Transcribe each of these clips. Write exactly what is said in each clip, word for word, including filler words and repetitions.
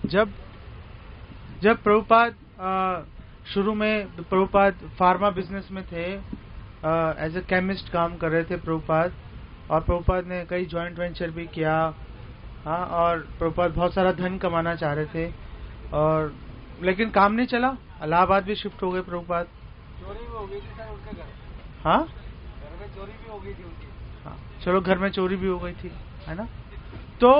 जब जब प्रभुपाद शुरू में प्रभुपाद फार्मा बिजनेस में थे, एज ए केमिस्ट काम कर रहे थे प्रभुपाद, और प्रभुपाद ने कई जॉइंट वेंचर भी किया। हाँ, और प्रभुपाद बहुत सारा धन कमाना चाह रहे थे, और लेकिन काम नहीं चला। इलाहाबाद भी शिफ्ट हो गए प्रभुपाद। चोरी भी हो गई थी सर उनके घर। हाँ, घर में चोरी भी हो गई थी उनकी। हाँ, चलो घर में चोरी भी हो गई थी, है ना। तो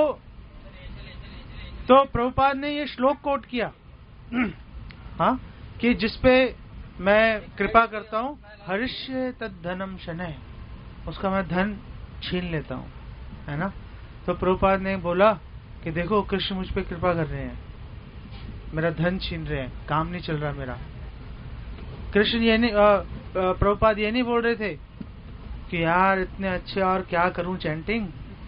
तो प्रभुपाद ने ये श्लोक कोट किया, हाँ, कि जिसपे मैं कृपा करता हूँ, हरिष्य तद धनम शनैः, उसका मैं धन छीन लेता हूँ, है ना। तो प्रभुपाद ने बोला कि देखो कृष्ण मुझ पे कृपा कर रहे हैं, मेरा धन छीन रहे हैं, काम नहीं चल रहा मेरा। कृष्ण ये नहीं, प्रभुपाद ये नहीं बोल रहे थे कि यार इतने अच्छे, और क्या करूं चैंटिंग,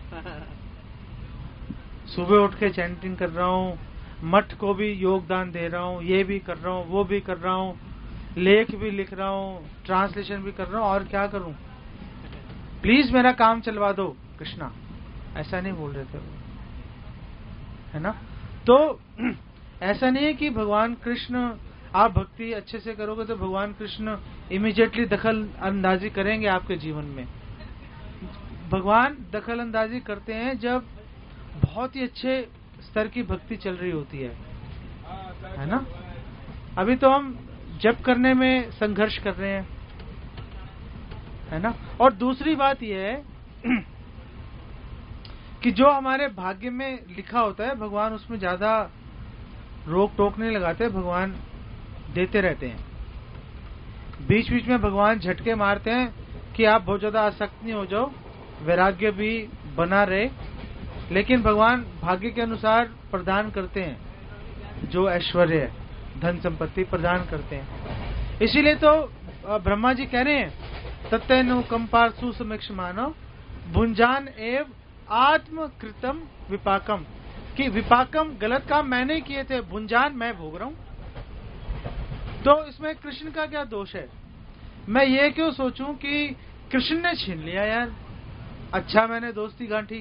सुबह उठ के चैंटिंग कर रहा हूँ, मठ को भी योगदान दे रहा हूँ, ये भी कर रहा हूँ, वो भी कर रहा हूँ, लेख भी लिख रहा हूँ, ट्रांसलेशन भी कर रहा हूँ, और क्या करूं, प्लीज मेरा काम चलवा दो कृष्णा। ऐसा नहीं बोल रहे थे वो, है ना। तो ऐसा नहीं है कि भगवान कृष्ण, आप भक्ति अच्छे से करोगे तो भगवान कृष्ण इमीडिएटली दखल अंदाजी करेंगे आपके जीवन में। भगवान दखल अंदाजी करते हैं जब बहुत ही अच्छे स्तर की भक्ति चल रही होती है, है ना। अभी तो हम जप करने में संघर्ष कर रहे हैं, है ना। और दूसरी बात यह है कि जो हमारे भाग्य में लिखा होता है, भगवान उसमें ज्यादा रोक टोक नहीं लगाते, भगवान देते रहते हैं। बीच बीच में भगवान झटके मारते हैं कि आप बहुत ज्यादा आसक्त नहीं हो जाओ, वैराग्य भी बना रहे, लेकिन भगवान भाग्य के अनुसार प्रदान करते हैं, जो ऐश्वर्य है, धन संपत्ति प्रदान करते हैं। इसीलिए तो ब्रह्मा जी कह रहे हैं, तत्तेनुकंपा सुसमीक्ष मानव भुंजान एव आत्मकृतम विपाकम, कि विपाकम गलत काम मैंने किए थे, भुंजान मैं भोग रहा हूं। तो इसमें कृष्ण का क्या दोष है। मैं ये क्यों सोचूं कि कृष्ण ने छीन लिया यार, अच्छा मैंने दोस्ती गांठी।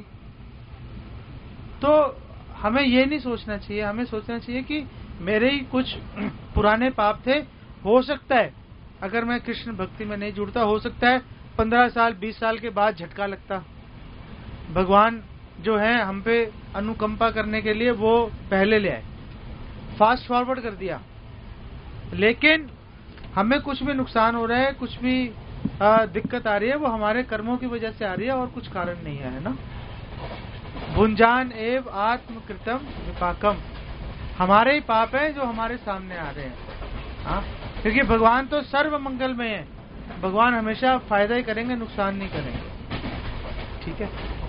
तो हमें ये नहीं सोचना चाहिए, हमें सोचना चाहिए कि मेरे ही कुछ पुराने पाप थे, हो सकता है अगर मैं कृष्ण भक्ति में नहीं जुड़ता, हो सकता है पंद्रह साल बीस साल के बाद झटका लगता। भगवान जो है हम पे अनुकंपा करने के लिए वो पहले ले आए, फास्ट फॉरवर्ड कर दिया, लेकिन हमें कुछ भी नुकसान हो रहा है, कुछ भी आ, दिक्कत आ रही है, वो हमारे कर्मों की वजह से आ रही है और कुछ कारण नहीं है, है ना। भुंजान एव आत्मकृतम विपाकम, हमारे ही पाप है जो हमारे सामने आ रहे हैं। हाँ, क्योंकि भगवान तो सर्व मंगल में है, भगवान हमेशा फायदा ही करेंगे, नुकसान नहीं करेंगे। ठीक है।